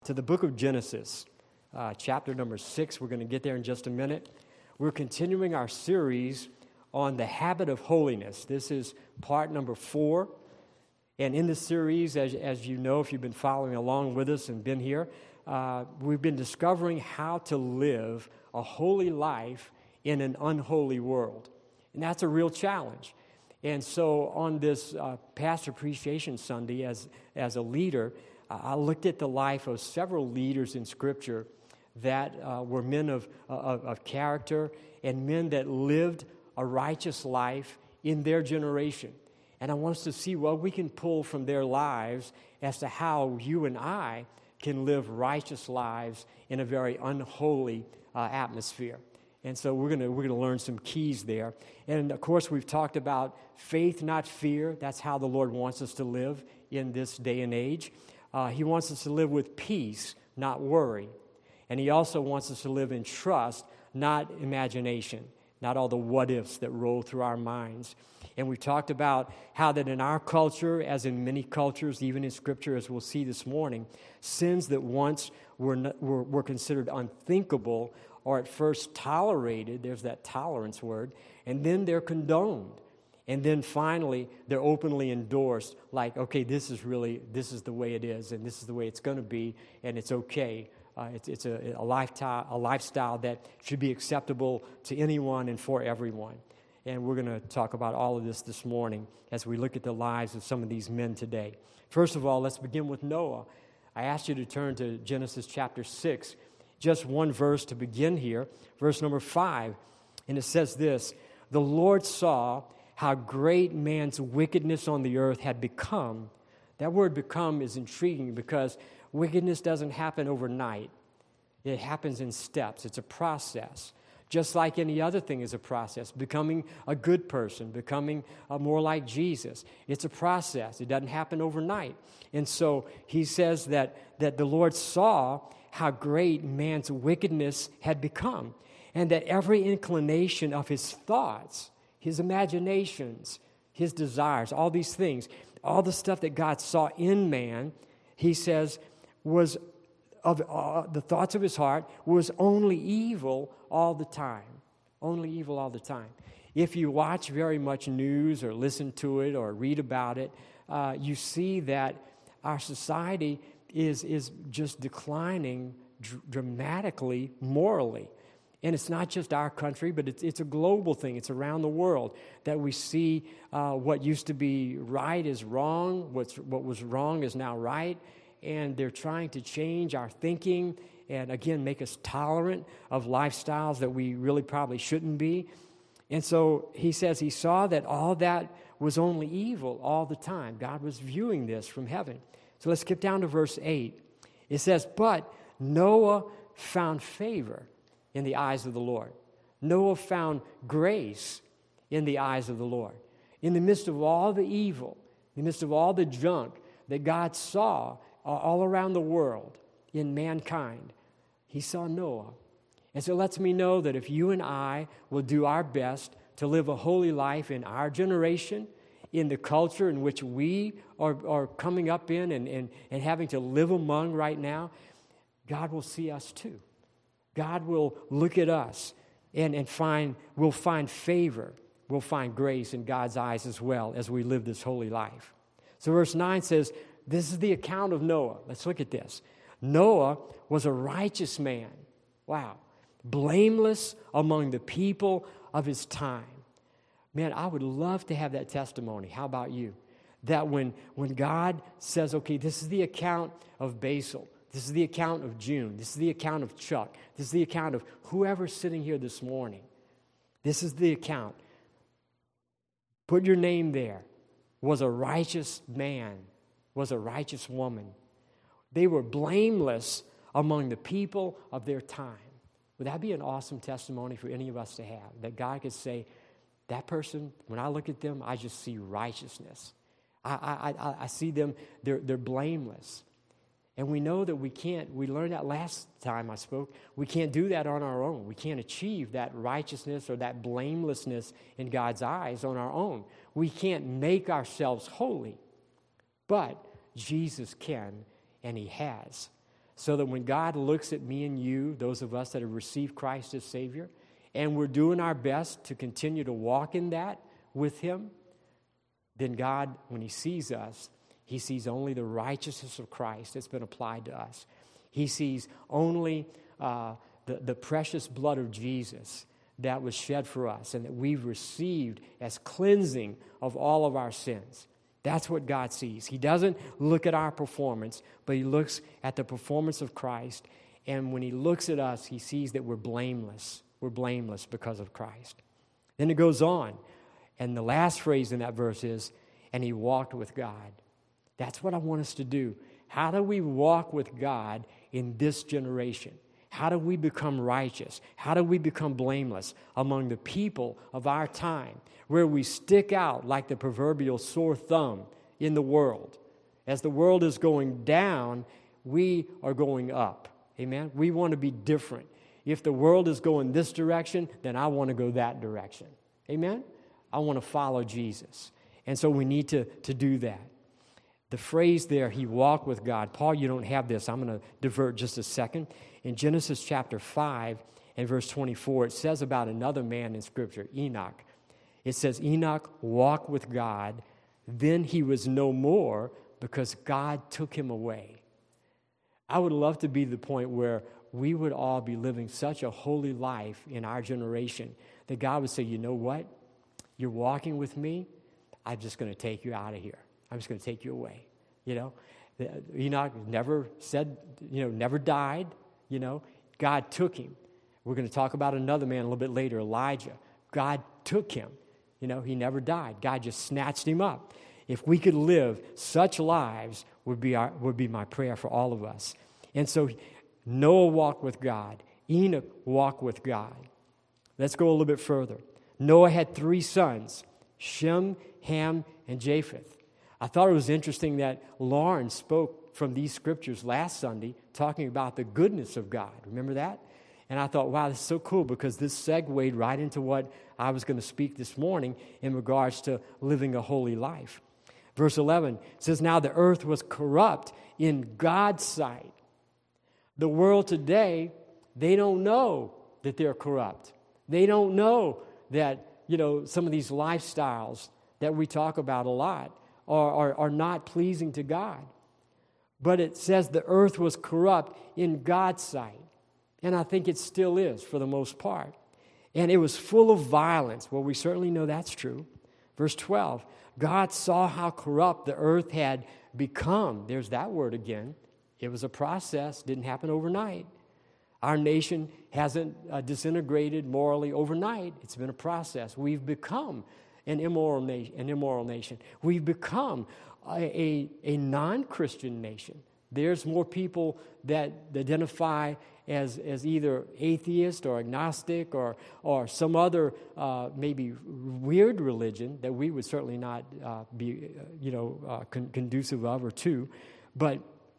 To the book of Genesis, chapter number 6. We're going to get there in just a minute. We're continuing our series on the habit of holiness. This is part number 4. And in this series, as you know, if you've been following along with us and been here, we've been discovering how to live a holy life in an unholy world. And that's a real challenge. And so on this Pastor Appreciation Sunday, as a leader, I looked at the life of several leaders in Scripture that were men of character and men that lived a righteous life in their generation. And I want us to see what we can pull from their lives as to how you and I can live righteous lives in a very unholy atmosphere. And so we're gonna learn some keys there. And of course, we've talked about faith, not fear. That's how the Lord wants us to live in this day and age. He wants us to live with peace, not worry. And He also wants us to live in trust, not imagination, not all the what-ifs that roll through our minds. And we've talked about how that in our culture, as in many cultures, even in Scripture, as we'll see this morning, sins that once were considered unthinkable are at first tolerated, there's that tolerance word, and then they're condoned. And then finally, they're openly endorsed, like, okay, this is the way it is, and this is the way it's going to be, and it's okay. It's a lifestyle that should be acceptable to anyone and for everyone. And we're going to talk about all of this morning as we look at the lives of some of these men today. First of all, let's begin with Noah. I asked you to turn to Genesis chapter 6, just one verse to begin here, verse number 5. And it says this: "The Lord saw how great man's wickedness on the earth had become." That word "become" is intriguing because wickedness doesn't happen overnight. It happens in steps. It's a process. Just like any other thing is a process. Becoming a good person, becoming more like Jesus. It's a process. It doesn't happen overnight. And so he says that the Lord saw how great man's wickedness had become, and that every inclination of his thoughts, his imaginations, his desires, all these things, all the stuff that God saw in man, he says, was of the thoughts of his heart was only evil all the time. Only evil all the time. If you watch very much news or listen to it or read about it, you see that our society is just declining dramatically morally. And it's not just our country, but it's a global thing. It's around the world that we see what used to be right is wrong, what was wrong is now right, and they're trying to change our thinking and, again, make us tolerant of lifestyles that we really probably shouldn't be. And so he says he saw that all that was only evil all the time. God was viewing this from heaven. So let's skip down to verse 8. It says, "But Noah found favor in the eyes of the Lord." Noah found grace in the eyes of the Lord. In the midst of all the evil, in the midst of all the junk that God saw all around the world in mankind, he saw Noah. And so it lets me know that if you and I will do our best to live a holy life in our generation, in the culture in which we are coming up in and having to live among right now, God will see us too. God will look at us and we'll find favor. We'll find grace in God's eyes as well as we live this holy life. So verse 9 says, this is the account of Noah. Let's look at this. Noah was a righteous man. Wow. Blameless among the people of his time. Man, I would love to have that testimony. How about you? That when God says, okay, this is the account of Basil. This is the account of June. This is the account of Chuck. This is the account of whoever's sitting here this morning. This is the account. Put your name there. Was a righteous man. Was a righteous woman. They were blameless among the people of their time. Would that be an awesome testimony for any of us to have? That God could say, that person, when I look at them, I just see righteousness. I see them, they're blameless. And we know that we learned that last time I spoke, we can't do that on our own. We can't achieve that righteousness or that blamelessness in God's eyes on our own. We can't make ourselves holy. But Jesus can, and He has. so that when God looks at me and you, those of us that have received Christ as Savior, and we're doing our best to continue to walk in that with Him, then God, when He sees us, He sees only the righteousness of Christ that's been applied to us. He sees only the precious blood of Jesus that was shed for us and that we've received as cleansing of all of our sins. That's what God sees. He doesn't look at our performance, but He looks at the performance of Christ. And when He looks at us, He sees that we're blameless. We're blameless because of Christ. Then it goes on. And the last phrase in that verse is, and He walked with God. That's what I want us to do. How do we walk with God in this generation? How do we become righteous? How do we become blameless among the people of our time, where we stick out like the proverbial sore thumb in the world? As the world is going down, we are going up. Amen? We want to be different. If the world is going this direction, then I want to go that direction. Amen? I want to follow Jesus. And so we need to do that. The phrase there, He walked with God. Paul, you don't have this. I'm going to divert just a second. In Genesis chapter 5 and verse 24, it says about another man in Scripture, Enoch. It says, Enoch walked with God, then he was no more because God took him away. I would love to be the point where we would all be living such a holy life in our generation that God would say, you know what? You're walking with me. I'm just going to take you out of here. I'm just going to take you away. You know, Enoch never said, never died. God took him. We're going to talk about another man a little bit later, Elijah. God took him. He never died. God just snatched him up. If we could live such lives, would be my prayer for all of us. And so Noah walked with God. Enoch walked with God. Let's go a little bit further. Noah had 3 sons, Shem, Ham, and Japheth. I thought it was interesting that Lauren spoke from these scriptures last Sunday talking about the goodness of God. Remember that? And I thought, wow, this is so cool because this segued right into what I was going to speak this morning in regards to living a holy life. Verse 11 says, now the earth was corrupt in God's sight. The world today, they don't know that they're corrupt. They don't know that, some of these lifestyles that we talk about a lot are not pleasing to God. But it says the earth was corrupt in God's sight. And I think it still is for the most part. And it was full of violence. Well, we certainly know that's true. Verse 12, God saw how corrupt the earth had become. There's that word again. It was a process, didn't happen overnight. Our nation hasn't disintegrated morally overnight. It's been a process. We've become an immoral nation. We've become a non-Christian nation. There's more people that identify as either atheist or agnostic or some other maybe weird religion that we would certainly not be conducive of or to. But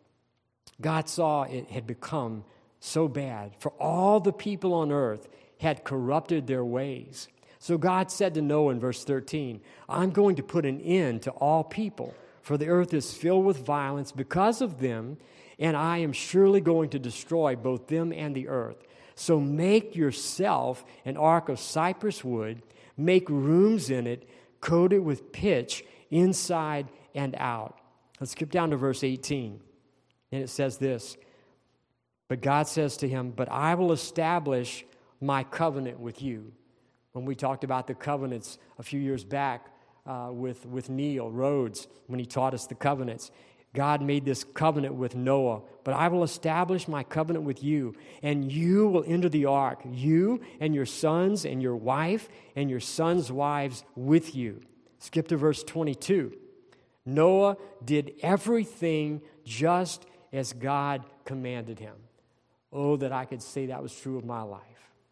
God saw it had become so bad, for all the people on earth had corrupted their ways. So God said to Noah in verse 13, I'm going to put an end to all people, for the earth is filled with violence because of them, and I am surely going to destroy both them and the earth. So make yourself an ark of cypress wood, make rooms in it, coat it with pitch inside and out. Let's skip down to verse 18. And it says this, but God says to him, but I will establish my covenant with you. When we talked about the covenants a few years back with Neil Rhodes, when he taught us the covenants, God made this covenant with Noah. But I will establish my covenant with you, and you will enter the ark, you and your sons and your wife and your sons' wives with you. Skip to verse 22. Noah did everything just as God commanded him. Oh, that I could say that was true of my life.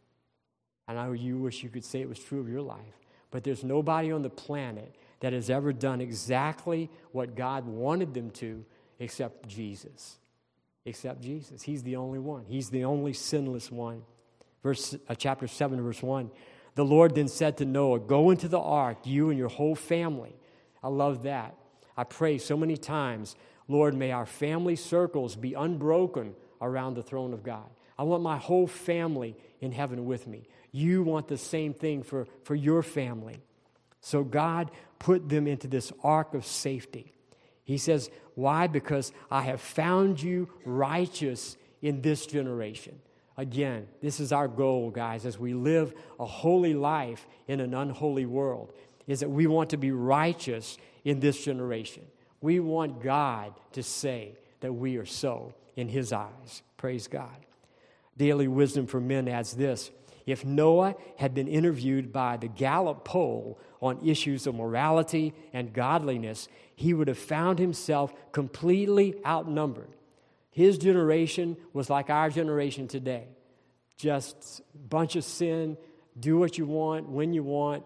I know you wish you could say it was true of your life. But there's nobody on the planet that has ever done exactly what God wanted them to except Jesus. Except Jesus. He's the only one. He's the only sinless one. Chapter 7, verse 1. The Lord then said to Noah, go into the ark, you and your whole family. I love that. I pray so many times, Lord, may our family circles be unbroken around the throne of God. I want my whole family in heaven with me. You want the same thing for your family. So God put them into this ark of safety. He says, why? Because I have found you righteous in this generation. Again, this is our goal, guys, as we live a holy life in an unholy world, is that we want to be righteous in this generation. We want God to say that we are so in His eyes. Praise God. Daily Wisdom for Men adds this: if Noah had been interviewed by the Gallup poll on issues of morality and godliness, he would have found himself completely outnumbered. His generation was like our generation today. Just a bunch of sin, do what you want, when you want.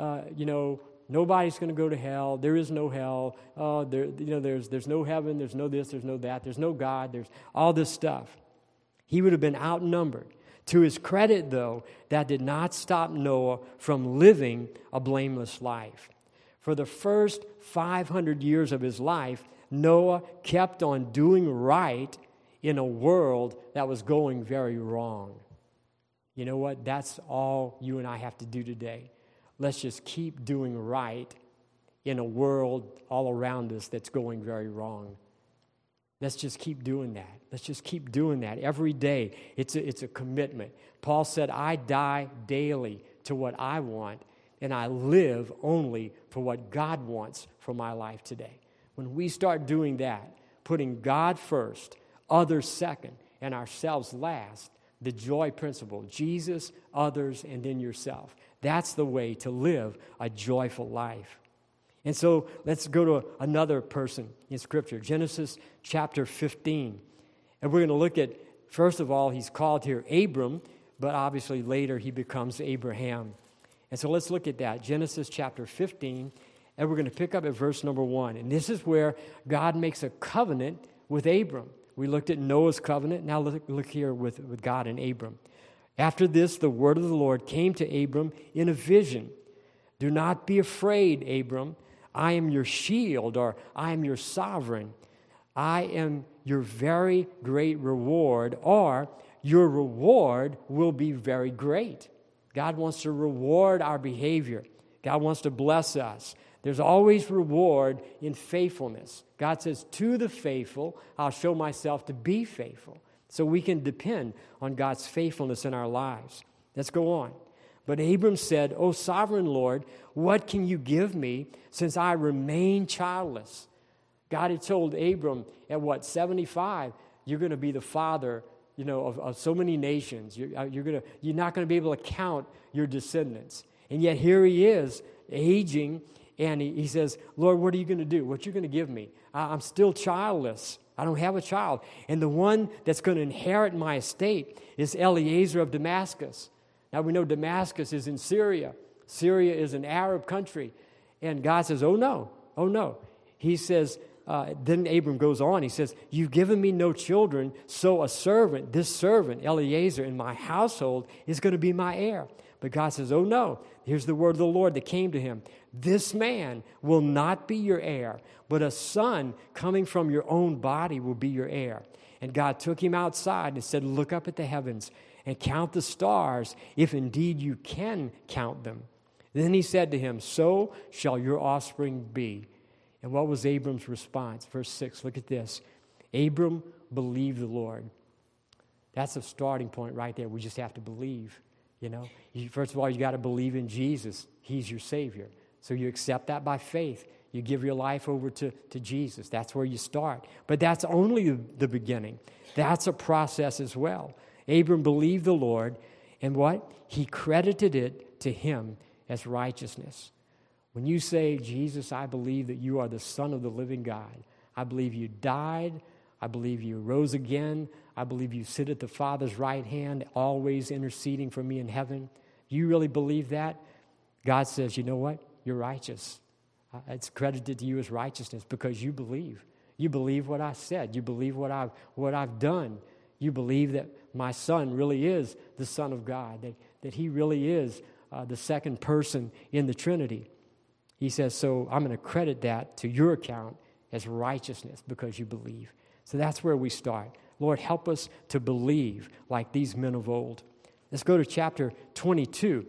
Nobody's going to go to hell. There is no hell. There's no heaven. There's no this. There's no that. There's no God. There's all this stuff. He would have been outnumbered. To his credit, though, that did not stop Noah from living a blameless life. For the first 500 years of his life, Noah kept on doing right in a world that was going very wrong. You know what? That's all you and I have to do today. Let's just keep doing right in a world all around us that's going very wrong. Let's just keep doing that. Let's just keep doing that every day. It's a commitment. Paul said, I die daily to what I want, and I live only for what God wants for my life today. When we start doing that, putting God first, others second, and ourselves last, the joy principle, Jesus, others, and then yourself. That's the way to live a joyful life. And so let's go to another person in Scripture, Genesis chapter 15. And we're going to look at, first of all, he's called here Abram, but obviously later he becomes Abraham. And so let's look at that, Genesis chapter 15, and we're going to pick up at verse number 1. And this is where God makes a covenant with Abram. We looked at Noah's covenant. Now look here with God and Abram. After this, the word of the Lord came to Abram in a vision. Do not be afraid, Abram. I am your shield, or I am your sovereign. I am your very great reward, or your reward will be very great. God wants to reward our behavior. God wants to bless us. There's always reward in faithfulness. God says, to the faithful, I'll show myself to be faithful. So we can depend on God's faithfulness in our lives. Let's go on. But Abram said, O sovereign Lord, what can you give me since I remain childless? God had told Abram at 75, you're going to be the father, of so many nations. You're not going to be able to count your descendants. And yet here he is, aging, and he says, Lord, what are you going to do? What are you going to give me? I'm still childless. I don't have a child. And the one that's going to inherit my estate is Eliezer of Damascus. Now we know Damascus is in Syria. Syria is an Arab country. And God says, oh no. He says, then Abram goes on, he says, you've given me no children, so this servant, Eliezer, in my household is going to be my heir. But God says, oh no, here's the word of the Lord that came to him. This man will not be your heir, but a son coming from your own body will be your heir. And God took him outside and said, look up at the heavens and count the stars, if indeed you can count them. Then he said to him, so shall your offspring be. And what was Abram's response? Verse 6, look at this. Abram believed the Lord. That's a starting point right there. We just have to believe, First of all, you got to believe in Jesus. He's your Savior. So you accept that by faith. You give your life over to Jesus. That's where you start. But that's only the beginning. That's a process as well. Abram believed the Lord, and what? He credited it to him as righteousness. When you say, Jesus, I believe that you are the Son of the living God. I believe you died. I believe you rose again. I believe you sit at the Father's right hand, always interceding for me in heaven. You really believe that? God says, you know what? You're righteous. It's credited to you as righteousness because you believe. You believe what I said. You believe what I've done. You believe that my Son really is the Son of God, that he really is the second person in the Trinity. He says, so I'm going to credit that to your account as righteousness because you believe. So that's where we start. Lord, help us to believe like these men of old. Let's go to chapter 22.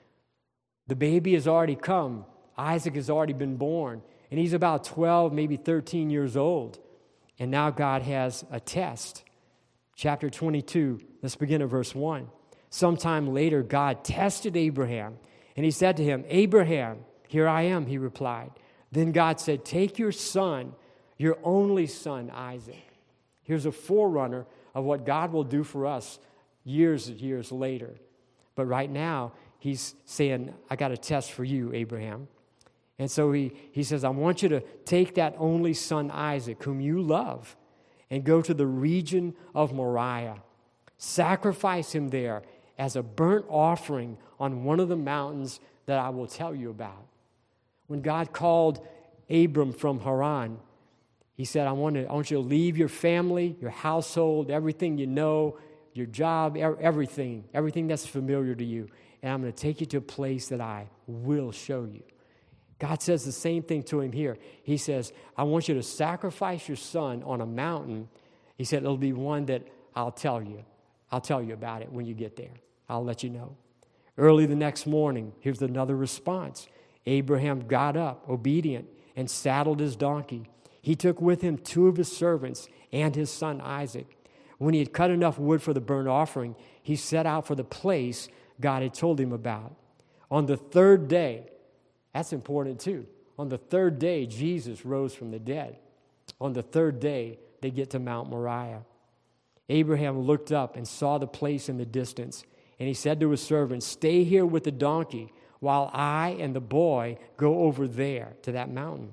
The baby has already come. Isaac has already been born, and he's about 12, maybe 13 years old. And now God has a test. Chapter 22, let's begin at verse 1. Sometime later, God tested Abraham, and he said to him, "Abraham, here I am," he replied. Then God said, "Take your son, your only son, Isaac." Here's a forerunner of what God will do for us years and years later. But right now, he's saying, I got a test for you, Abraham. And so he says, I want you to take that only son, Isaac, whom you love, and go to the region of Moriah. Sacrifice him there as a burnt offering on one of the mountains that I will tell you about. When God called Abram from Haran, he said, I want you to leave your family, your household, everything you know, your job, everything that's familiar to you. And I'm going to take you to a place that I will show you. God says the same thing to him here. He says, I want you to sacrifice your son on a mountain. He said, it'll be one that I'll tell you. I'll tell you about it when you get there. I'll let you know. Early the next morning, here's another response. Abraham got up, obedient, and saddled his donkey. He took with him 2 of his servants and his son Isaac. When he had cut enough wood for the burnt offering, he set out for the place God had told him about. On the 3rd day, that's important too. On the 3rd day, Jesus rose from the dead. On the 3rd day, they get to Mount Moriah. Abraham looked up and saw the place in the distance, and he said to his servant, "Stay here with the donkey while I and the boy go over there to that mountain.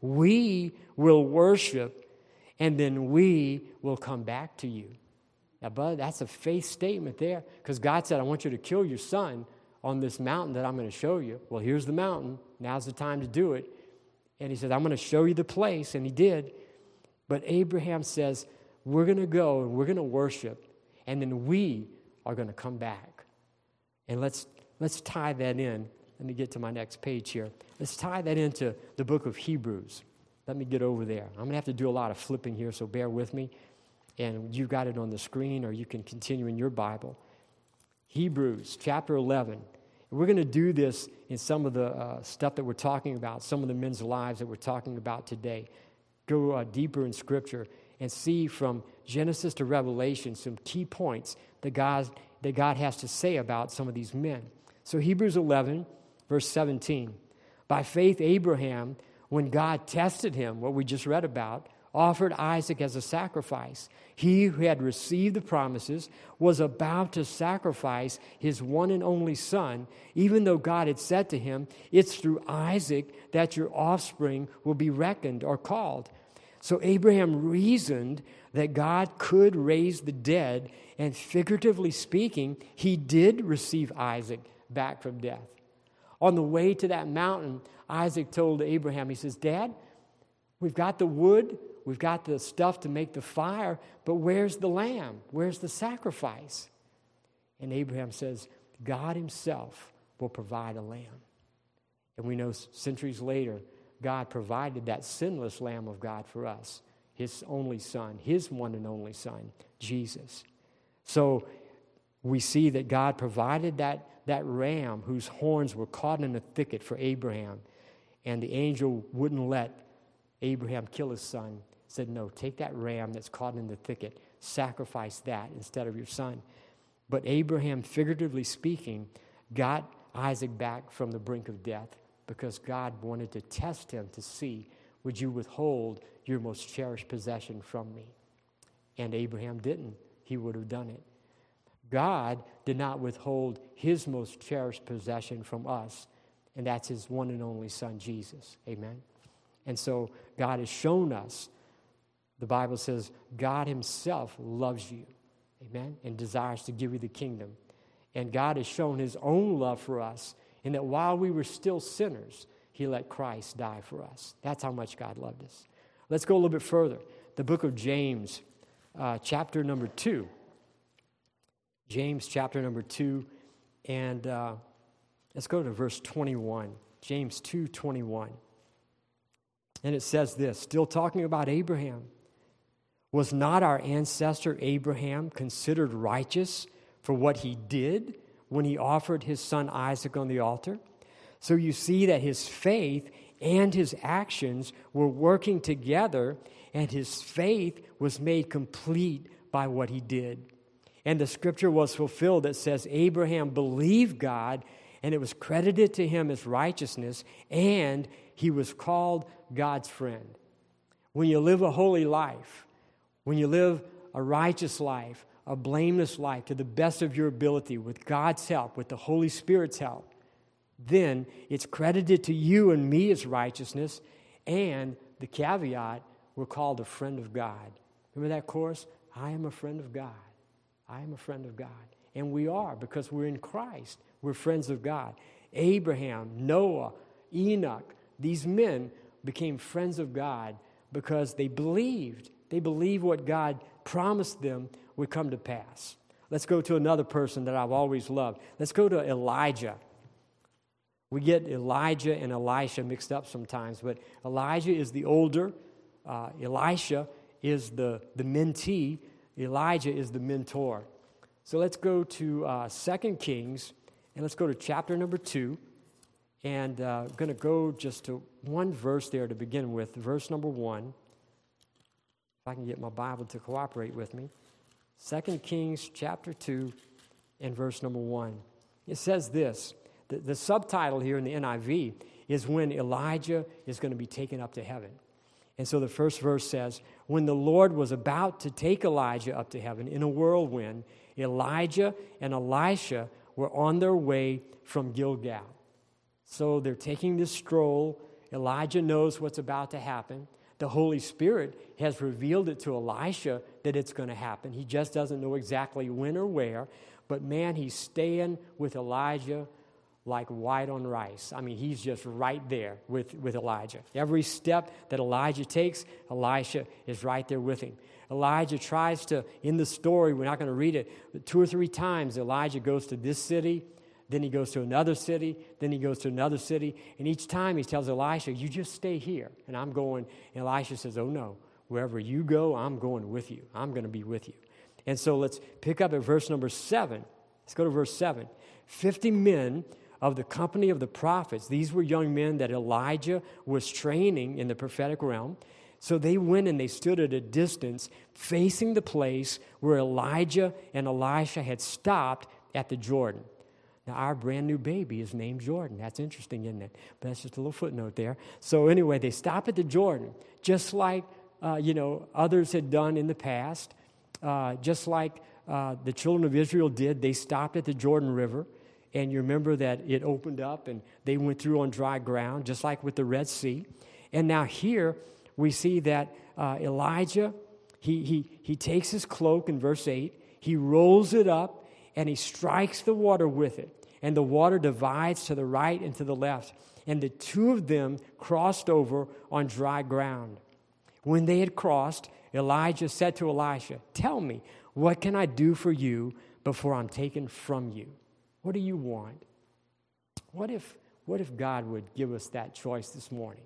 We will worship, and then we will come back to you." Now, bud, that's a faith statement there, because God said, I want you to kill your son on this mountain that I'm going to show you. Well, here's the mountain. Now's the time to do it. And he said, I'm going to show you the place, and he did. But Abraham says, we're going to go and we're going to worship, and then we are going to come back. And let's tie that in. Let me get to my next page here. Let's tie that into the book of Hebrews. Let me get over there. I'm going to have to do a lot of flipping here, so bear with me. And you've got it on the screen, or you can continue in your Bible. Hebrews chapter 11. And we're going to do this in some of the stuff that we're talking about, some of the men's lives that we're talking about today. Go deeper in Scripture and see from Genesis to Revelation some key points that God has to say about some of these men. So Hebrews 11, verse 17. By faith, Abraham, when God tested him, what we just read about, offered Isaac as a sacrifice. He who had received the promises was about to sacrifice his one and only son, even though God had said to him, it's through Isaac that your offspring will be reckoned or called. So Abraham reasoned that God could raise the dead, and figuratively speaking, he did receive Isaac back from death. On the way to that mountain, Isaac told Abraham, he says, Dad, we've got the wood, we've got the stuff to make the fire, but where's the lamb? Where's the sacrifice? And Abraham says, God himself will provide a lamb. And we know centuries later, God provided that sinless Lamb of God for us, his only son, his one and only son, Jesus. So we see that God provided that ram whose horns were caught in a thicket for Abraham, and the angel wouldn't let Abraham kill his son. Said, no, take that ram that's caught in the thicket, sacrifice that instead of your son. But Abraham, figuratively speaking, got Isaac back from the brink of death because God wanted to test him to see, would you withhold your most cherished possession from me? And Abraham didn't. He would have done it. God did not withhold his most cherished possession from us, and that's his one and only son, Jesus. Amen? And so God has shown us, the Bible says, God himself loves you, amen, and desires to give you the kingdom. And God has shown his own love for us in that while we were still sinners, he let Christ die for us. That's how much God loved us. Let's go a little bit further. The book of James, chapter number 2. James chapter number 2, and let's go to verse 21. James 2:21. And it says this, still talking about Abraham. Was not our ancestor Abraham considered righteous for what he did when he offered his son Isaac on the altar? So you see that his faith and his actions were working together, and his faith was made complete by what he did. And the scripture was fulfilled that says Abraham believed God, and it was credited to him as righteousness, and he was called God's friend. When you live a holy life, when you live a righteous life, a blameless life to the best of your ability, with God's help, with the Holy Spirit's help, then it's credited to you and me as righteousness, and the caveat, we're called a friend of God. Remember that chorus? I am a friend of God. I am a friend of God. And we are, because we're in Christ. We're friends of God. Abraham, Noah, Enoch, these men became friends of God because they believed. They believed what God promised them would come to pass. Let's go to another person that I've always loved. Let's go to Elijah. We get Elijah and Elisha mixed up sometimes, but Elijah is the older. Elisha is the mentee. Elijah is the mentor. So let's go to 2 Kings, and let's go to chapter number 2. And I'm going to go just to one verse there to begin with, verse number 1. If I can get my Bible to cooperate with me. 2 Kings chapter 2 and verse number 1. It says this. The subtitle here in the NIV is when Elijah is going to be taken up to heaven. And so the first verse says, when the Lord was about to take Elijah up to heaven in a whirlwind, Elijah and Elisha were on their way from Gilgal. So they're taking this stroll. Elijah knows what's about to happen. The Holy Spirit has revealed it to Elisha that it's going to happen. He just doesn't know exactly when or where. But man, he's staying with Elijah like white on rice. I mean, he's just right there with Elijah. Every step that Elijah takes, Elisha is right there with him. Elijah tries to, in the story, we're not going to read it, but 2 or 3 times Elijah goes to this city, then he goes to another city, then he goes to another city, and each time he tells Elisha, you just stay here, and I'm going. And Elisha says, oh no, wherever you go, I'm going with you. I'm going to be with you. And so let's pick up at verse number 7. Let's go to verse 7. 50 men of the company of the prophets, these were young men that Elijah was training in the prophetic realm. So they went and they stood at a distance facing the place where Elijah and Elisha had stopped at the Jordan. Now, our brand new baby is named Jordan. That's interesting, isn't it? But that's just a little footnote there. So anyway, they stop at the Jordan, just like, others had done in the past, just like the children of Israel did. They stopped at the Jordan River. And you remember that it opened up and they went through on dry ground, just like with the Red Sea. And now here we see that Elijah, he takes his cloak in verse 8, he rolls it up and he strikes the water with it. And the water divides to the right and to the left. And the two of them crossed over on dry ground. When they had crossed, Elijah said to Elisha, tell me, what can I do for you before I'm taken from you? What do you want? What if God would give us that choice this morning?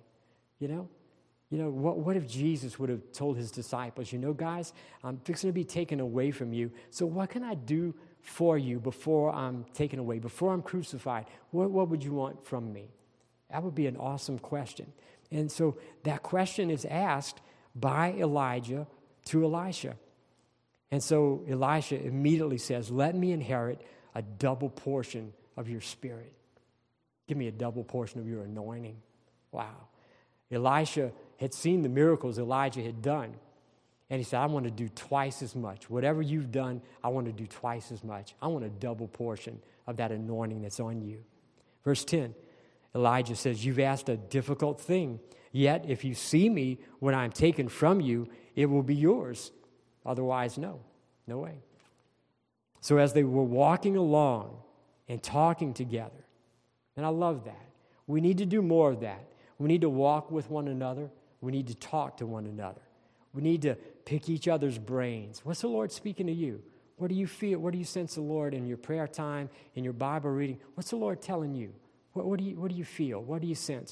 What if Jesus would have told his disciples, guys, I'm fixing to be taken away from you. So what can I do for you before I'm taken away, before I'm crucified? What would you want from me? That would be an awesome question. And so that question is asked by Elijah to Elisha. And so Elisha immediately says, let me inherit a double portion of your spirit. Give me a double portion of your anointing. Wow. Elisha had seen the miracles Elijah had done. And he said, I want to do twice as much. Whatever you've done, I want to do twice as much. I want a double portion of that anointing that's on you. Verse 10, Elijah says, you've asked a difficult thing. Yet if you see me when I'm taken from you, it will be yours. Otherwise, no way. So as they were walking along and talking together, and I love that. We need to do more of that. We need to walk with one another. We need to talk to one another. We need to pick each other's brains. What's the Lord speaking to you? What do you feel? What do you sense the Lord in your prayer time, in your Bible reading? What's the Lord telling you? What do you feel? What do you sense?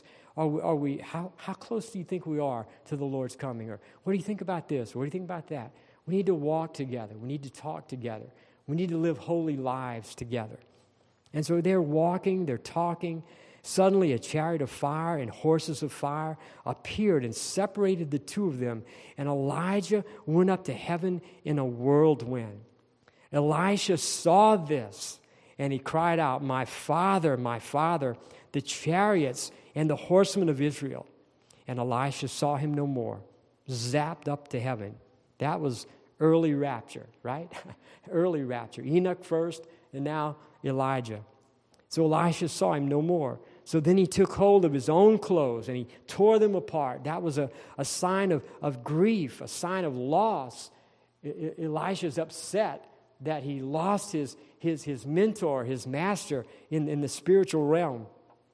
How close do you think we are to the Lord's coming? Or what do you think about this? Or what do you think about that? We need to walk together. We need to talk together. We need to live holy lives together. And so they're walking, they're talking. Suddenly a chariot of fire and horses of fire appeared and separated the two of them. And Elijah went up to heaven in a whirlwind. Elisha saw this, and he cried out, my father, the chariots and the horsemen of Israel. And Elisha saw him no more, zapped up to heaven. That was early rapture, right? Early rapture. Enoch first, and now Elijah. So Elisha saw him no more. So then he took hold of his own clothes and he tore them apart. That was a sign of grief, a sign of loss. Elisha's upset that he lost his mentor, his master in the spiritual realm.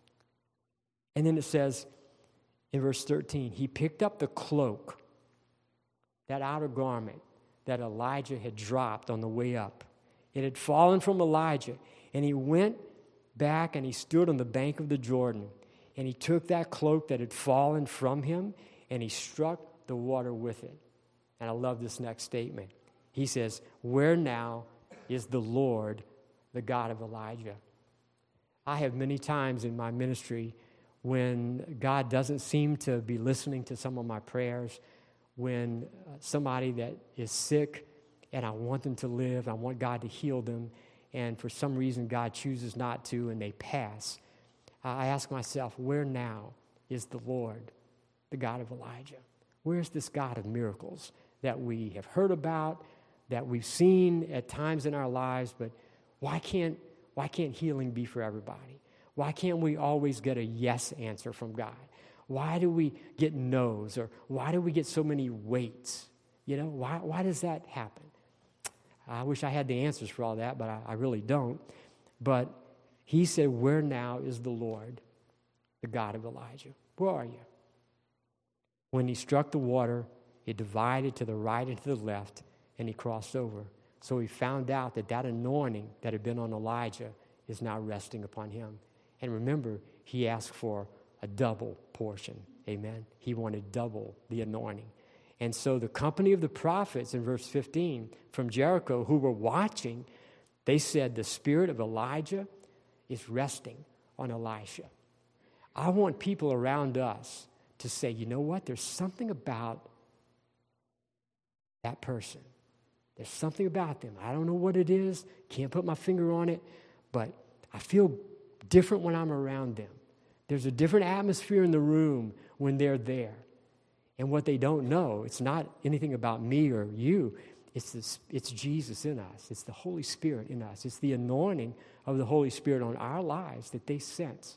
And then it says in verse 13, he picked up the cloak, that outer garment that Elijah had dropped on the way up. It had fallen from Elijah, and he went back and he stood on the bank of the Jordan, and he took that cloak that had fallen from him, and he struck the water with it. And I love this next statement. He says, where now is the Lord, the God of Elijah? I have many times in my ministry when God doesn't seem to be listening to some of my prayers, when somebody that is sick and I want them to live, I want God to heal them, and for some reason God chooses not to and they pass, I ask myself, where now is the Lord, the God of Elijah? Where's this God of miracles that we have heard about, that we've seen at times in our lives, but why can't healing be for everybody? Why can't we always get a yes answer from God? Why do we get no's, or why do we get so many waits? Why does that happen? I wish I had the answers for all that, but I really don't. But he said, where now is the Lord, the God of Elijah? Where are you? When he struck the water, it divided to the right and to the left, and he crossed over. So he found out that anointing that had been on Elijah is now resting upon him. And remember, he asked for a double portion. Amen? He wanted double the anointing. And so the company of the prophets in verse 15 from Jericho who were watching, they said, the spirit of Elijah is resting on Elisha. I want people around us to say, you know what? There's something about that person. There's something about them. I don't know what it is. Can't put my finger on it. But I feel different when I'm around them. There's a different atmosphere in the room when they're there. And what they don't know, it's not anything about me or you. It's Jesus in us. It's the Holy Spirit in us. It's the anointing of the Holy Spirit on our lives that they sense.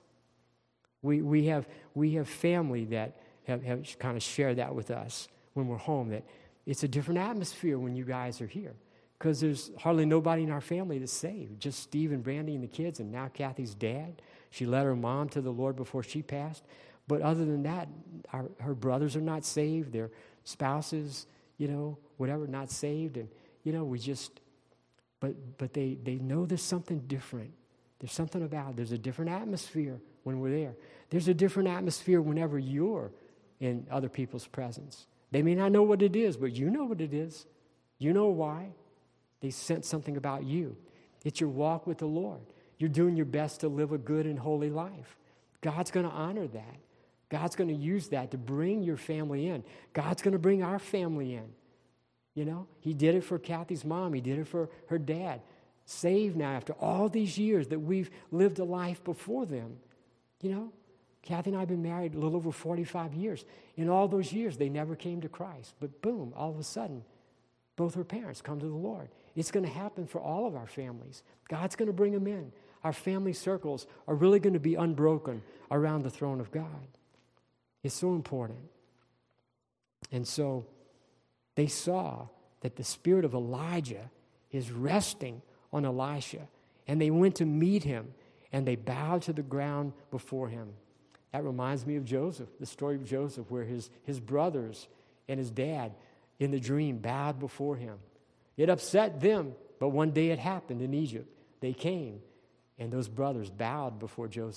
We have family that have kind of shared that with us when we're home, that it's a different atmosphere when you guys are here, because there's hardly nobody in our family that's saved, just Steve and Brandy and the kids, and now Kathy's dad. She led her mom to the Lord before she passed. But other than that, her brothers are not saved. Their spouses, whatever, not saved. And, we just, but they know there's something different. There's something about, there's a different atmosphere when we're there. There's a different atmosphere whenever you're in other people's presence. They may not know what it is, but you know what it is. You know why. They sense something about you. It's your walk with the Lord. You're doing your best to live a good and holy life. God's going to honor that. God's going to use that to bring your family in. God's going to bring our family in. He did it for Kathy's mom. He did it for her dad. Saved now after all these years that we've lived a life before them. Kathy and I have been married a little over 45 years. In all those years, they never came to Christ. But boom, all of a sudden, both her parents come to the Lord. It's going to happen for all of our families. God's going to bring them in. Our family circles are really going to be unbroken around the throne of God. It's so important. And so they saw that the spirit of Elijah is resting on Elisha. And they went to meet him, and they bowed to the ground before him. That reminds me of Joseph, the story of Joseph, where his brothers and his dad in the dream bowed before him. It upset them, but one day it happened in Egypt. They came, and those brothers bowed before Joseph.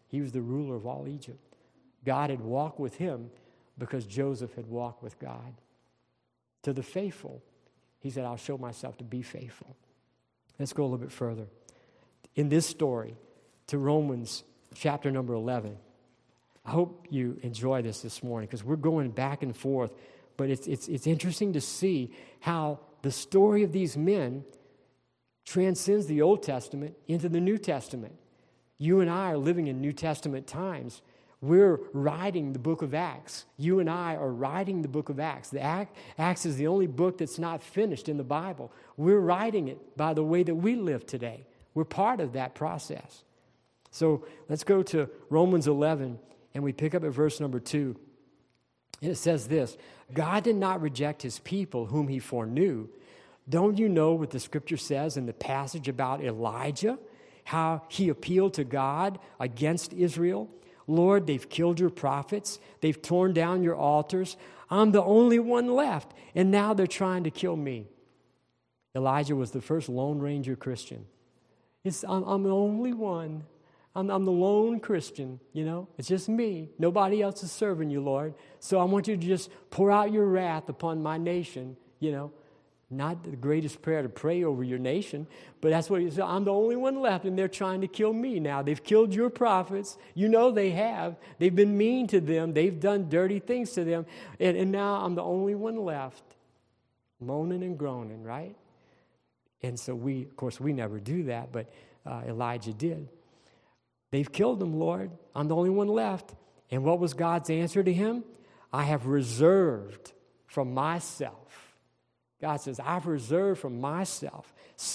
He was the ruler of all Egypt. God had walked with him because Joseph had walked with God. To the faithful, he said, I'll show myself to be faithful. Let's go a little bit further. In this story, to Romans chapter number 11. I hope you enjoy this morning because we're going back and forth. But it's interesting to see how the story of these men transcends the Old Testament into the New Testament. You and I are living in New Testament times. We're writing the book of Acts. You and I are writing the book of Acts. Acts is the only book that's not finished in the Bible. We're writing it by the way that we live today. We're part of that process. So let's go to Romans 11, and we pick up at verse number 2. And it says this, God did not reject his people whom he foreknew. Don't you know what the scripture says in the passage about Elijah, how he appealed to God against Israel? Lord, they've killed your prophets. They've torn down your altars. I'm the only one left, and now they're trying to kill me. Elijah was the first Lone Ranger Christian. I'm the only one. I'm the lone Christian, It's just me. Nobody else is serving you, Lord. So I want you to just pour out your wrath upon my nation, Not the greatest prayer to pray over your nation, but that's what he said. I'm the only one left, and they're trying to kill me now. They've killed your prophets. They have. They've been mean to them. They've done dirty things to them. And now I'm the only one left, moaning and groaning, right? And so we never do that, but Elijah did. They've killed him, Lord. I'm the only one left. And what was God's answer to him? I have reserved from myself. God says, I've reserved from myself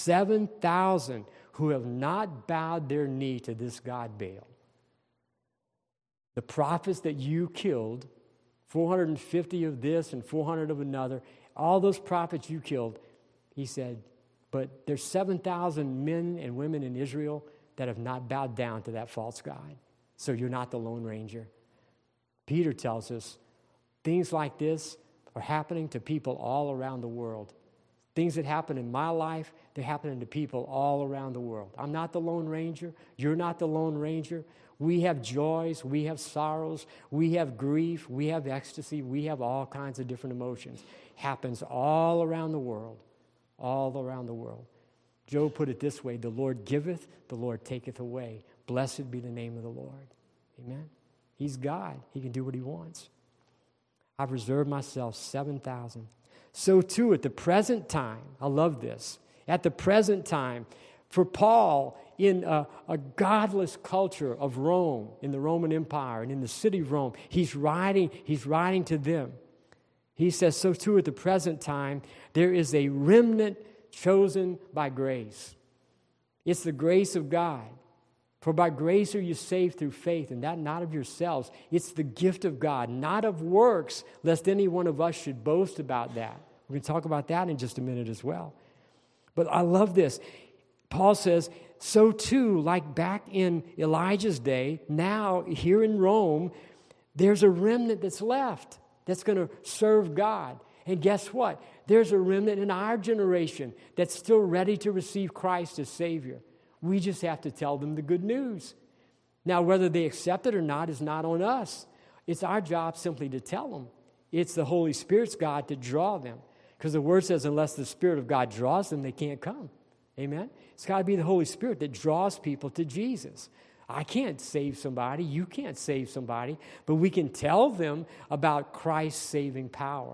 7,000 who have not bowed their knee to this God Baal. The prophets that you killed, 450 of this and 400 of another, all those prophets you killed, he said, but there's 7,000 men and women in Israel that have not bowed down to that false god. So you're not the Lone Ranger. Peter tells us things like this are happening to people all around the world. Things that happen in my life, they're happening to people all around the world. I'm not the Lone Ranger. You're not the Lone Ranger. We have joys. We have sorrows. We have grief. We have ecstasy. We have all kinds of different emotions. Happens all around the world. All around the world. Job put it this way, the Lord giveth, the Lord taketh away. Blessed be the name of the Lord. Amen? He's God. He can do what he wants. I've reserved myself 7,000. So too at the present time, I love this, at the present time, for Paul in a godless culture of Rome, in the Roman Empire and in the city of Rome, he's writing to them. He says, so too at the present time, there is a remnant chosen by grace. It's the grace of God. For by grace are you saved through faith, and that not of yourselves. It's the gift of God, not of works, lest any one of us should boast about that. We're going to talk about that in just a minute as well. But I love this. Paul says, so too, like back in Elijah's day, now here in Rome, there's a remnant that's left that's going to serve God. And guess what? There's a remnant in our generation that's still ready to receive Christ as Savior. We just have to tell them the good news. Now, whether they accept it or not is not on us. It's our job simply to tell them. It's the Holy Spirit's God to draw them. Because the Word says unless the Spirit of God draws them, they can't come. Amen? It's got to be the Holy Spirit that draws people to Jesus. I can't save somebody. You can't save somebody. But we can tell them about Christ's saving power.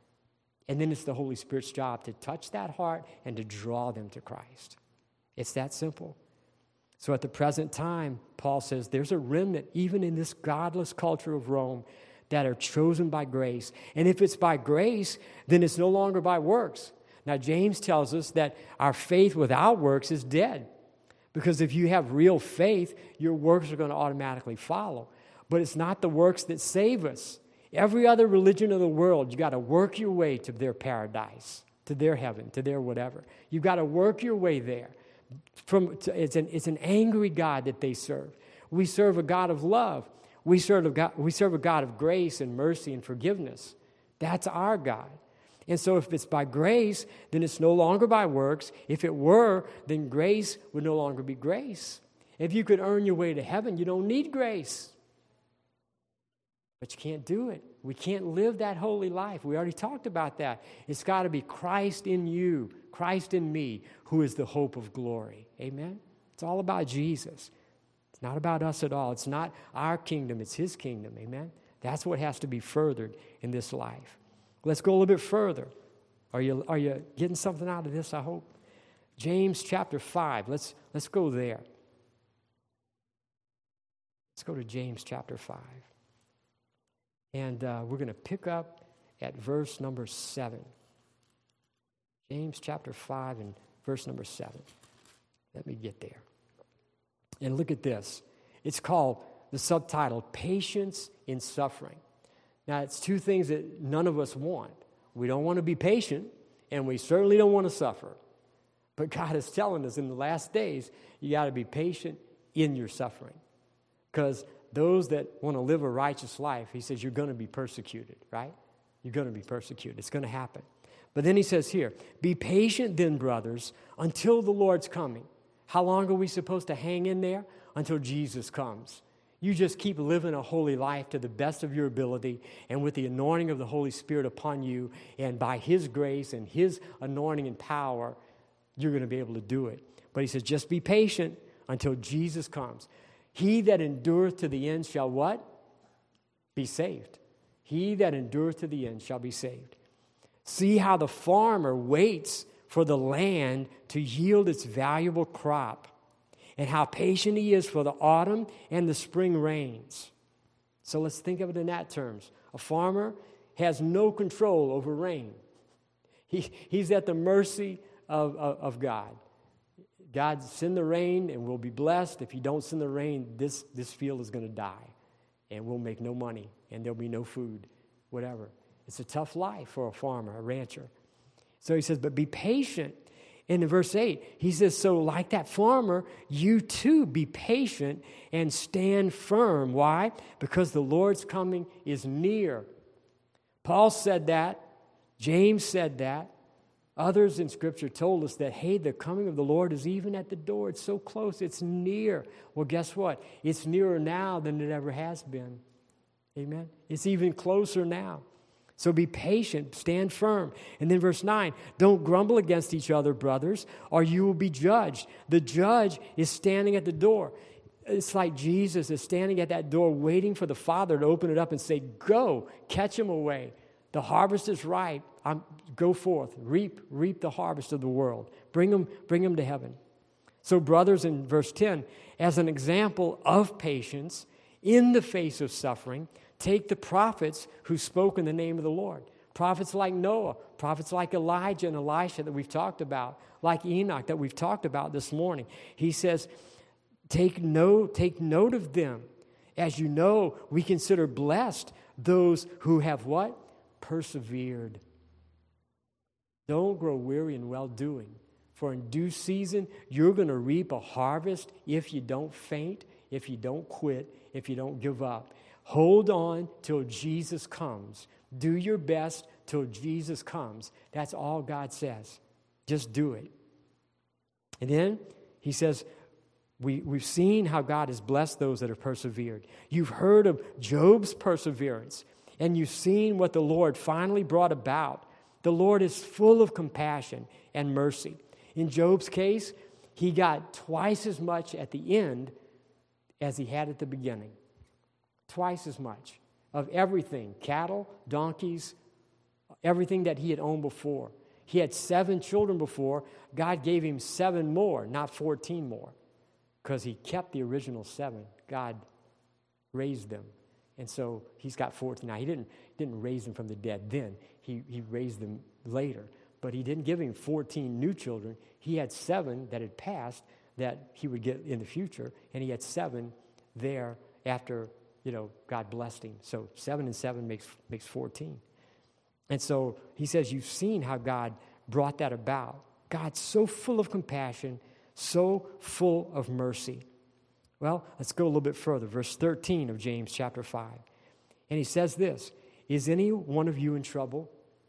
And then it's the Holy Spirit's job to touch that heart and to draw them to Christ. It's that simple. So at the present time, Paul says, there's a remnant, even in this godless culture of Rome, that are chosen by grace. And if it's by grace, then it's no longer by works. Now, James tells us that our faith without works is dead. Because if you have real faith, your works are going to automatically follow. But it's not the works that save us. Every other religion of the world, you got to work your way to their paradise, to their heaven, to their whatever. You've got to work your way there. It's an angry God that they serve. We serve a God of love. We serve a God of grace and mercy and forgiveness. That's our God. And so if it's by grace, then it's no longer by works. If it were, then grace would no longer be grace. If you could earn your way to heaven, you don't need grace. But you can't do it. We can't live that holy life. We already talked about that. It's got to be Christ in you, Christ in me, who is the hope of glory. Amen? It's all about Jesus. It's not about us at all. It's not our kingdom. It's his kingdom. Amen? That's what has to be furthered in this life. Let's go a little bit further. Are you getting something out of this, I hope? James chapter 5. Let's go there. Let's go to James chapter 5. And we're going to pick up at verse number 7. James chapter 5 and verse number 7. Let me get there. And look at this. It's called, the subtitle, Patience in Suffering. Now, it's two things that none of us want. We don't want to be patient, and we certainly don't want to suffer. But God is telling us in the last days, you got to be patient in your suffering. Because those that want to live a righteous life, he says, you're going to be persecuted, right? You're going to be persecuted. It's going to happen. But then he says here, be patient then, brothers, until the Lord's coming. How long are we supposed to hang in there? Until Jesus comes. You just keep living a holy life to the best of your ability, and with the anointing of the Holy Spirit upon you, and by his grace and his anointing and power, you're going to be able to do it. But he says, just be patient until Jesus comes. He that endureth to the end shall what? Be saved. He that endureth to the end shall be saved. See how the farmer waits for the land to yield its valuable crop, and how patient he is for the autumn and the spring rains. So let's think of it in that terms. A farmer has no control over rain. He's at the mercy of God. God, send the rain and we'll be blessed. If you don't send the rain, this field is going to die, and we'll make no money, and there'll be no food, whatever. It's a tough life for a farmer, a rancher. So he says, but be patient. And in verse 8, he says, so like that farmer, you too be patient and stand firm. Why? Because the Lord's coming is near. Paul said that. James said that. Others in Scripture told us that, hey, the coming of the Lord is even at the door. It's so close. It's near. Well, guess what? It's nearer now than it ever has been. Amen? It's even closer now. So be patient, stand firm. And then verse 9, don't grumble against each other, brothers, or you will be judged. The judge is standing at the door. It's like Jesus is standing at that door waiting for the Father to open it up and say, go, catch him away. The harvest is ripe. Go forth, reap the harvest of the world. Bring them to heaven. So brothers, in verse 10, as an example of patience in the face of suffering, take the prophets who spoke in the name of the Lord. Prophets like Noah, prophets like Elijah and Elisha that we've talked about, like Enoch that we've talked about this morning. He says, take note of them. As you know, we consider blessed those who have what? Persevered. Don't grow weary in well-doing, for in due season you're going to reap a harvest if you don't faint, if you don't quit, if you don't give up. Hold on till Jesus comes. Do your best till Jesus comes. That's all God says. Just do it. And then he says, we've seen how God has blessed those that have persevered. You've heard of Job's perseverance, and you've seen what the Lord finally brought about. The Lord is full of compassion and mercy. In Job's case, he got twice as much at the end as he had at the beginning. Twice as much of everything, cattle, donkeys, everything that he had owned before. He had 7 children before. God gave him 7 more, not 14 more, because he kept the original 7. God raised them. And so he's got 14. Now, he didn't raise them from the dead then. He raised them later. But he didn't give him 14 new children. He had 7 that had passed that he would get in the future, and he had 7 there after, God blessed him. So 7 and 7 makes 14. And so he says, you've seen how God brought that about. God's so full of compassion, so full of mercy. Well, let's go a little bit further. Verse 13 of James chapter 5. And he says this, is any one of you in trouble?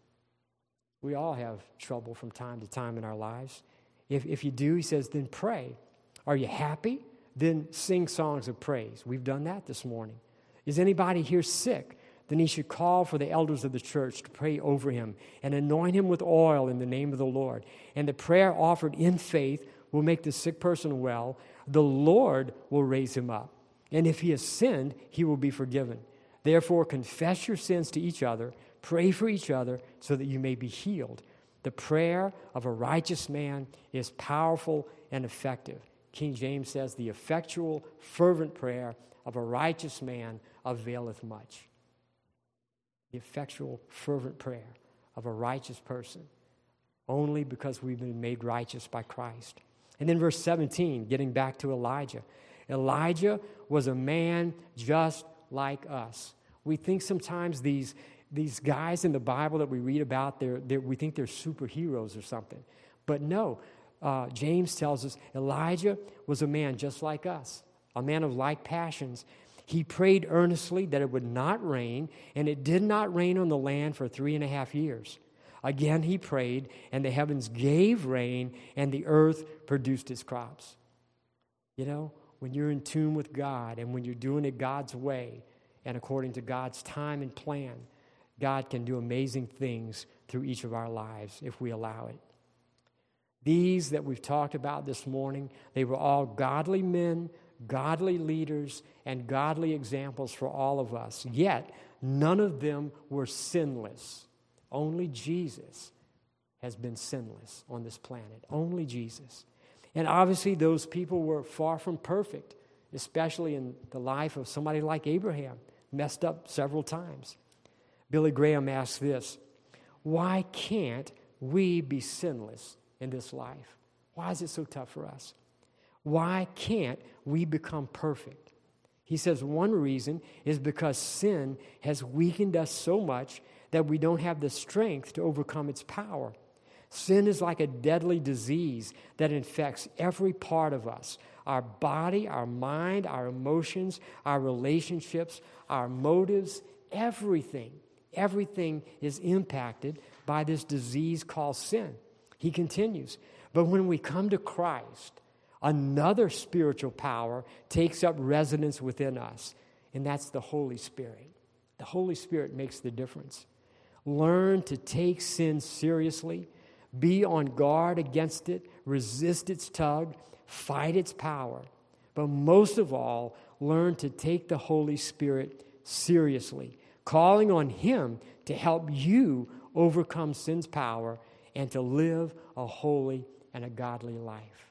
We all have trouble from time to time in our lives. If you do, he says, then pray. Are you happy? then sing songs of praise. We've done that this morning. Is anybody here sick? Then he should call for the elders of the church to pray over him and anoint him with oil in the name of the Lord. And the prayer offered in faith will make the sick person well. The Lord will raise him up. And if he has sinned, he will be forgiven. Therefore, confess your sins to each other, pray for each other so that you may be healed. The prayer of a righteous man is powerful and effective. King James says, the effectual, fervent prayer of a righteous man availeth much. The effectual, fervent prayer of a righteous person, only because we've been made righteous by Christ. And then verse 17, getting back to Elijah. Elijah was a man just like us. We think sometimes these guys in the Bible that we read about, we think they're superheroes or something. But no, James tells us Elijah was a man just like us, a man of like passions. He prayed earnestly that it would not rain, and it did not rain on the land for 3.5 years. Again he prayed, and the heavens gave rain, and the earth produced its crops. You know, when you're in tune with God, and when you're doing it God's way, and according to God's time and plan, God can do amazing things through each of our lives if we allow it. These that we've talked about this morning, they were all godly men, godly leaders, and godly examples for all of us. Yet, none of them were sinless. Only Jesus has been sinless on this planet. Only Jesus. And obviously, those people were far from perfect, especially in the life of somebody like Abraham, messed up several times. Billy Graham asks this, why can't we be sinless in this life? Why is it so tough for us? Why can't we become perfect? He says one reason is because sin has weakened us so much that we don't have the strength to overcome its power. Sin is like a deadly disease that infects every part of us. Our body, our mind, our emotions, our relationships, our motives, everything. Everything is impacted by this disease called sin. He continues, but when we come to Christ, another spiritual power takes up residence within us, and that's the Holy Spirit. The Holy Spirit makes the difference. Learn to take sin seriously, be on guard against it, resist its tug, fight its power. But most of all, learn to take the Holy Spirit seriously, calling on Him to help you overcome sin's power and to live a holy and a godly life.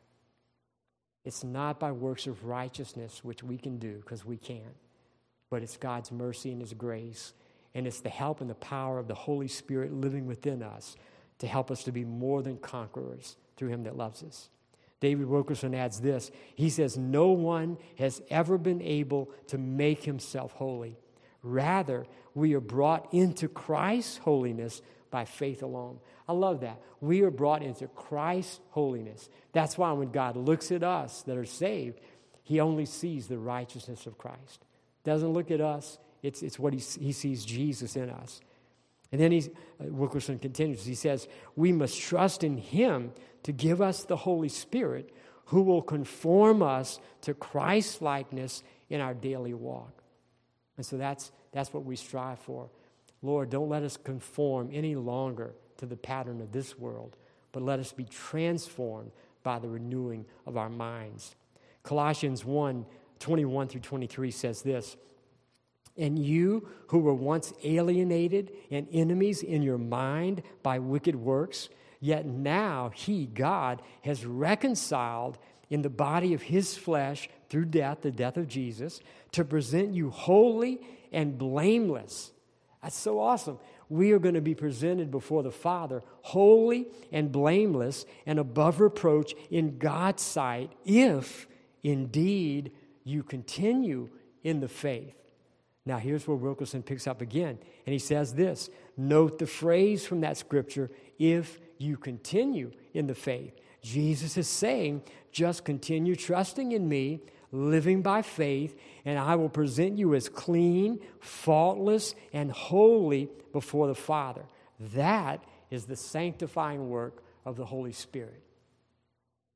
It's not by works of righteousness, which we can do, because we can't, but it's God's mercy and His grace, and it's the help and the power of the Holy Spirit living within us to help us to be more than conquerors through Him that loves us. David Wilkerson adds this. He says, no one has ever been able to make himself holy. Rather, we are brought into Christ's holiness by faith alone. I love that. We are brought into Christ's holiness. That's why when God looks at us that are saved, He only sees the righteousness of Christ. Doesn't look at us. It's what he sees Jesus in us. And then Wilkerson continues. He says, we must trust in Him to give us the Holy Spirit who will conform us to Christ's likeness in our daily walk. And so that's what we strive for. Lord, don't let us conform any longer to the pattern of this world, but let us be transformed by the renewing of our minds. Colossians 1:21-23 says this, and you who were once alienated and enemies in your mind by wicked works, yet now He, God, has reconciled in the body of His flesh through death, the death of Jesus, to present you holy and blameless. That's so awesome. We are going to be presented before the Father, holy and blameless and above reproach in God's sight, if indeed you continue in the faith. Now, here's where Wilkerson picks up again, and he says this. Note the phrase from that scripture, if you continue in the faith. Jesus is saying, just continue trusting in me, living by faith, and I will present you as clean, faultless, and holy before the Father. That is the sanctifying work of the Holy Spirit.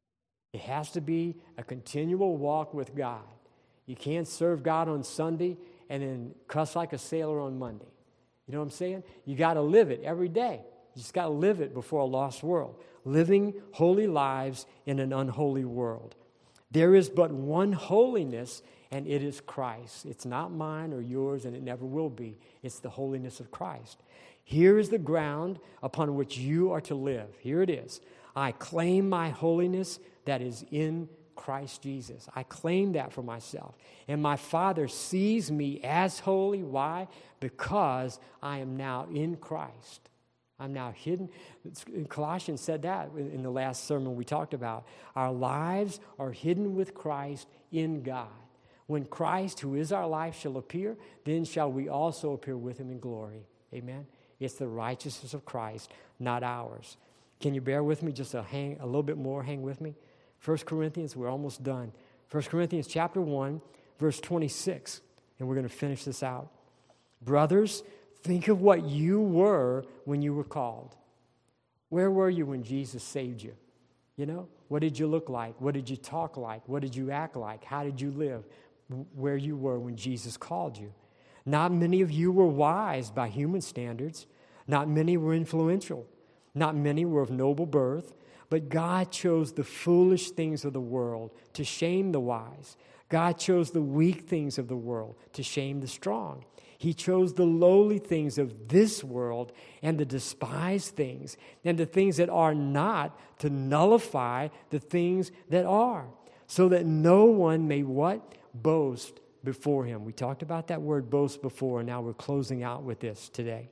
It has to be a continual walk with God. You can't serve God on Sunday and then cuss like a sailor on Monday. You know what I'm saying? You got to live it every day. You just got to live it before a lost world. Living holy lives in an unholy world. There is but one holiness, and it is Christ. It's not mine or yours, and it never will be. It's the holiness of Christ. Here is the ground upon which you are to live. Here it is. I claim my holiness that is in Christ Jesus. I claim that for myself. And my Father sees me as holy. Why? Because I am now in Christ. I'm now hidden. Colossians said that in the last sermon we talked about. Our lives are hidden with Christ in God. When Christ, who is our life, shall appear, then shall we also appear with him in glory. Amen? It's the righteousness of Christ, not ours. Can you bear with me just a little bit more? Hang with me. 1 Corinthians, we're almost done. 1 Corinthians chapter 1, verse 26. And we're going to finish this out. Brothers, think of what you were when you were called. Where were you when Jesus saved you? You know, what did you look like? What did you talk like? What did you act like? How did you live? Where you were when Jesus called you. Not many of you were wise by human standards. Not many were influential. Not many were of noble birth. But God chose the foolish things of the world to shame the wise. God chose the weak things of the world to shame the strong. He chose the lowly things of this world and the despised things and the things that are not to nullify the things that are, so that no one may what? Boast before him. We talked about that word boast before, and now we're closing out with this today.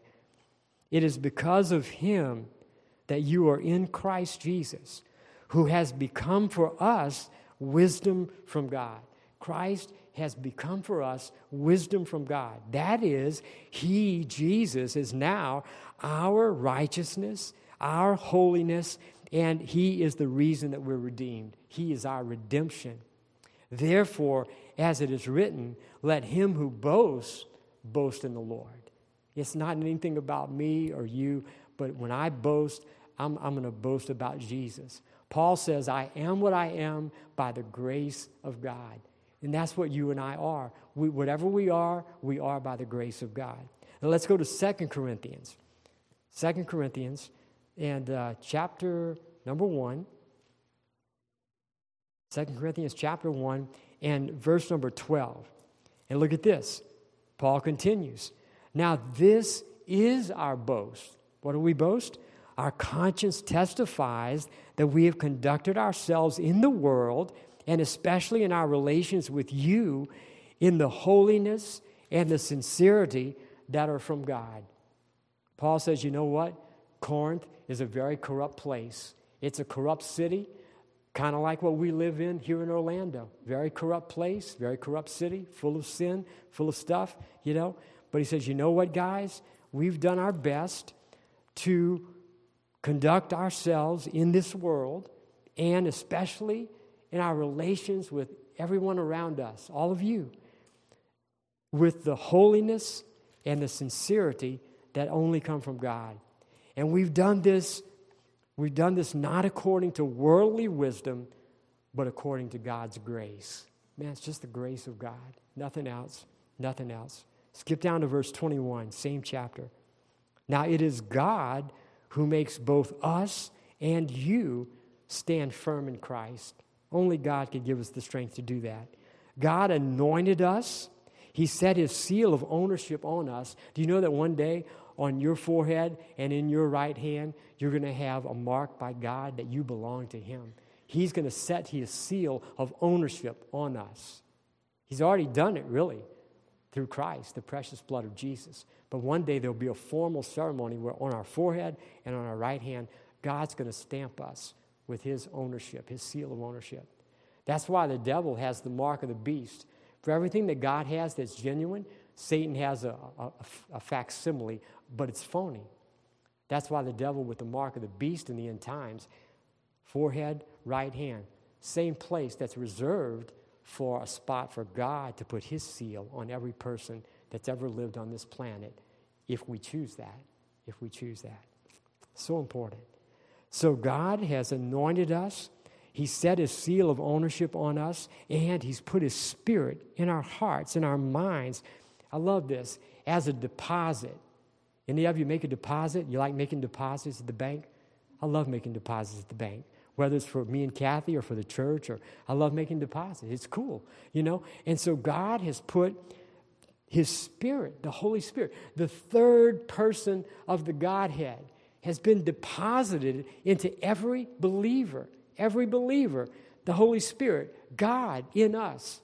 It is because of him that you are in Christ Jesus, who has become for us wisdom from God. Christ has become for us wisdom from God. That is, he, Jesus, is now our righteousness, our holiness, and he is the reason that we're redeemed. He is our redemption. Therefore, as it is written, let him who boasts, boast in the Lord. It's not anything about me or you, but when I boast, I'm going to boast about Jesus. Paul says, I am what I am by the grace of God. And that's what you and I are. Whatever we are by the grace of God. Now let's go to 2 Corinthians. 2 Corinthians and chapter number 1. 2 Corinthians chapter 1 and verse number 12. And look at this. Paul continues. Now this is our boast. What do we boast? Our conscience testifies that we have conducted ourselves in the world, and especially in our relations with you, in the holiness and the sincerity that are from God. Paul says, you know what? Corinth is a very corrupt place. It's a corrupt city, kind of like what we live in here in Orlando. Very corrupt place, very corrupt city, full of sin, full of stuff, you know. But he says, you know what, guys? We've done our best to conduct ourselves in this world, and especially in our relations with everyone around us, all of you, with the holiness and the sincerity that only come from God. And we've done this not according to worldly wisdom, but according to God's grace. Man, it's just the grace of God. Nothing else. Nothing else. Skip down to verse 21, same chapter. Now it is God who makes both us and you stand firm in Christ. Only God could give us the strength to do that. God anointed us. He set his seal of ownership on us. Do you know that one day on your forehead and in your right hand, you're going to have a mark by God that you belong to him? He's going to set his seal of ownership on us. He's already done it, really, through Christ, the precious blood of Jesus. But one day there'll be a formal ceremony where on our forehead and on our right hand, God's going to stamp us with his ownership, his seal of ownership. That's why the devil has the mark of the beast. For everything that God has that's genuine, Satan has a facsimile, but it's phony. That's why the devil with the mark of the beast in the end times, forehead, right hand, same place that's reserved for a spot for God to put his seal on every person that's ever lived on this planet, if we choose that. If we choose that. So important. So God has anointed us. He set his seal of ownership on us, and he's put his Spirit in our hearts, in our minds. I love this, as a deposit. Any of you make a deposit? You like making deposits at the bank? I love making deposits at the bank, whether it's for me and Kathy or for the church, or I love making deposits. It's cool, you know? And so God has put his Spirit, the Holy Spirit, the third person of the Godhead, has been deposited into every believer, the Holy Spirit, God in us.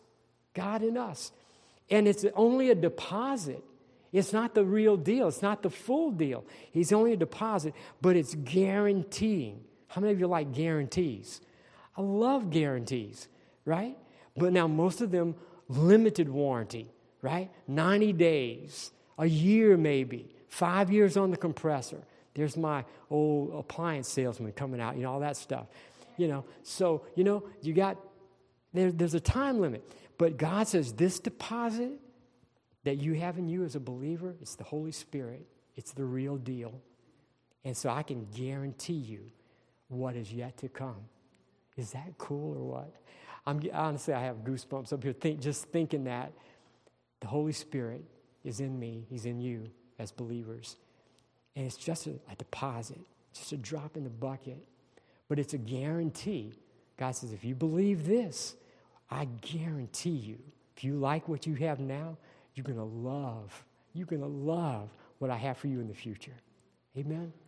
And it's only a deposit. It's not the real deal. It's not the full deal. He's only a deposit, but it's guaranteeing. How many of you like guarantees? I love guarantees, right? But now most of them, limited warranty, right? 90 days, a year maybe, 5 years on the compressor. There's my old appliance salesman coming out, all that stuff. So, you got, there's a time limit. But God says this deposit that you have in you as a believer, it's the Holy Spirit. It's the real deal. And so I can guarantee you what is yet to come. Is that cool or what? Honestly, I have goosebumps up here just thinking that the Holy Spirit is in me. He's in you as believers. And it's just a deposit, just a drop in the bucket. But it's a guarantee. God says, if you believe this, I guarantee you, if you like what you have now, you're going to love what I have for you in the future. Amen?